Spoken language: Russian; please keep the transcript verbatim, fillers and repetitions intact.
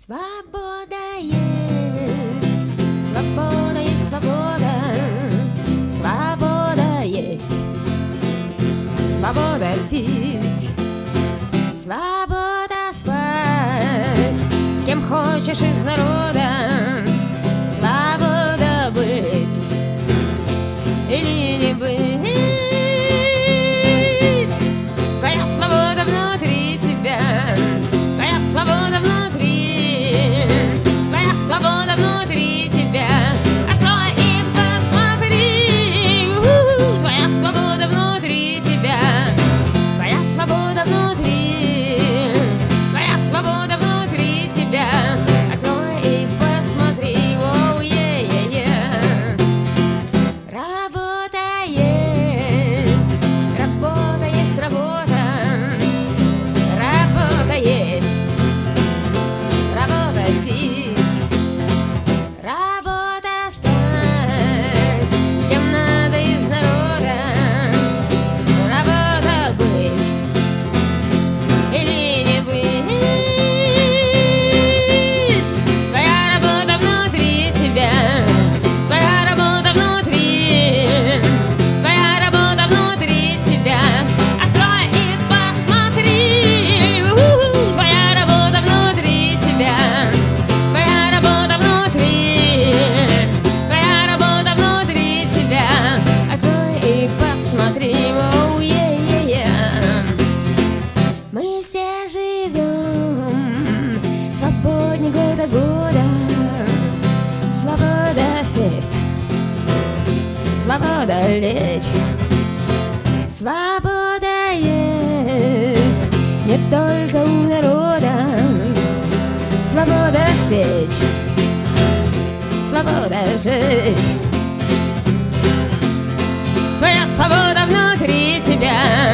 Свобода есть, свобода есть свобода, свобода есть, свобода пить, свобода спать, с кем хочешь из народа, свобода быть или не быть. Твоя свобода внутри тебя, твоя свобода внутри, твоя свобода внутри тебя. Открой и посмотри, у-у-у, твоя свобода внутри тебя, твоя свобода внутри, твоя свобода внутри тебя. Открой и посмотри, оу, е-е-е. Работа есть, работа есть, работа, работа есть, работа пить, работа спать, с кем надо из народа, работа быть или не быть. Твоя работа внутри тебя, твоя работа внутри, твоя работа внутри тебя. Открой и посмотри, у-у-у, твоя работа внутри тебя, твоя работа внутри, твоя работа внутри тебя. Открой и посмотри, оу, е-е-е. Мы все живем свободнее год от года. Свобода сесть, свобода лечь, свобода есть не только у народа. Свобода сечь, свобода жечь, твоя свобода внутри тебя,